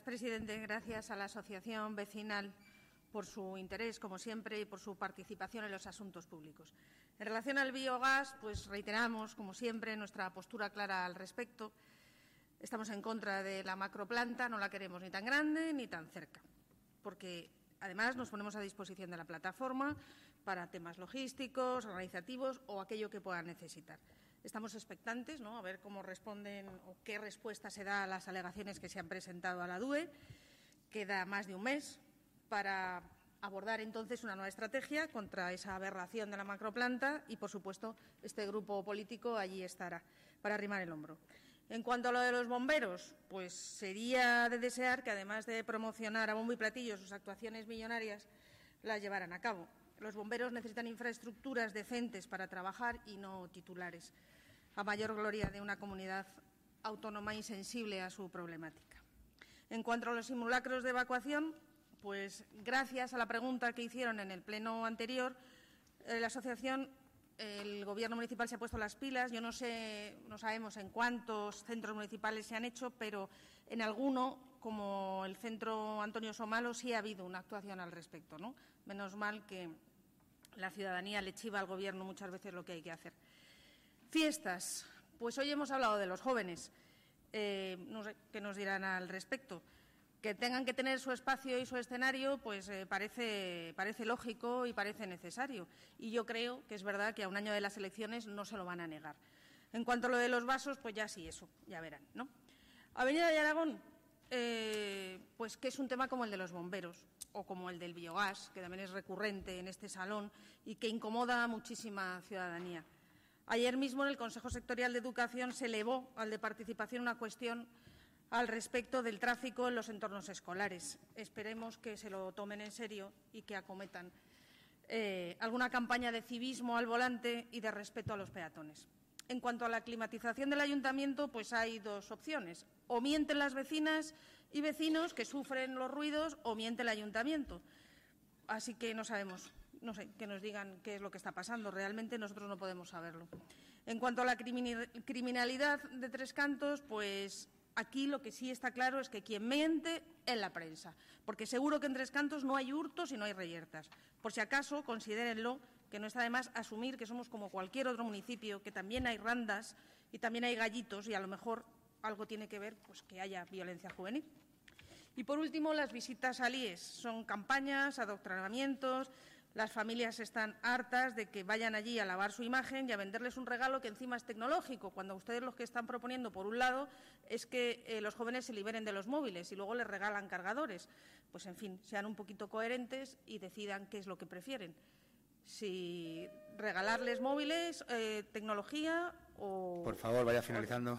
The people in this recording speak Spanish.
Presidente, gracias a la Asociación Vecinal por su interés, como siempre, y por su participación en los asuntos públicos. En relación al biogás, pues reiteramos, como siempre, nuestra postura clara al respecto. Estamos en contra de la macroplanta, no la queremos ni tan grande ni tan cerca, porque además nos ponemos a disposición de la plataforma para temas logísticos, organizativos o aquello que puedan necesitar. Estamos expectantes, ¿no?, a ver cómo responden o qué respuesta se da a las alegaciones que se han presentado a la DUE. Queda más de un mes para abordar entonces una nueva estrategia contra esa aberración de la macroplanta y, por supuesto, este grupo político allí estará para arrimar el hombro. En cuanto a lo de los bomberos, pues sería de desear que, además de promocionar a bombo y platillo sus actuaciones millonarias, las llevaran a cabo. Los bomberos necesitan infraestructuras decentes para trabajar y no titulares, a mayor gloria de una comunidad autónoma y sensible a su problemática. En cuanto a los simulacros de evacuación, pues gracias a la pregunta que hicieron en el pleno anterior, la asociación, el Gobierno municipal se ha puesto las pilas. Yo no sé, no sabemos en cuántos centros municipales se han hecho, pero en alguno, como el centro Antonio Somalo, sí ha habido una actuación al respecto, ¿no? Menos mal que la ciudadanía le chiva al Gobierno muchas veces lo que hay que hacer. Fiestas. Pues hoy hemos hablado de los jóvenes. No sé qué nos dirán al respecto. Que tengan que tener su espacio y su escenario, pues parece lógico y parece necesario. Y yo creo que es verdad que a un año de las elecciones no se lo van a negar. En cuanto a lo de los vasos, pues ya sí, eso, ya verán, ¿no? Avenida de Aragón, pues que es un tema como el de los bomberos o como el del biogás, que también es recurrente en este salón y que incomoda a muchísima ciudadanía. Ayer mismo en el Consejo Sectorial de Educación se elevó al de Participación una cuestión al respecto del tráfico en los entornos escolares. Esperemos que se lo tomen en serio y que acometan alguna campaña de civismo al volante y de respeto a los peatones. En cuanto a la climatización del ayuntamiento, pues hay dos opciones. O mienten las vecinas y vecinos que sufren los ruidos o miente el ayuntamiento. Así que no sabemos, no sé, que nos digan qué es lo que está pasando. Realmente nosotros no podemos saberlo. En cuanto a la criminalidad de Tres Cantos, pues aquí lo que sí está claro es que quien miente es la prensa, porque seguro que en Tres Cantos no hay hurtos y no hay reyertas. Por si acaso, considérenlo, que no está de más asumir que somos como cualquier otro municipio, que también hay randas y también hay gallitos y a lo mejor algo tiene que ver pues que haya violencia juvenil. Y, por último, las visitas al IES. Son campañas, adoctrinamientos. Las familias están hartas de que vayan allí a lavar su imagen y a venderles un regalo que encima es tecnológico, cuando ustedes lo que están proponiendo, por un lado, es que los jóvenes se liberen de los móviles y luego les regalan cargadores. Pues, en fin, sean un poquito coherentes y decidan qué es lo que prefieren. Si regalarles móviles, tecnología o… Por favor, vaya finalizando.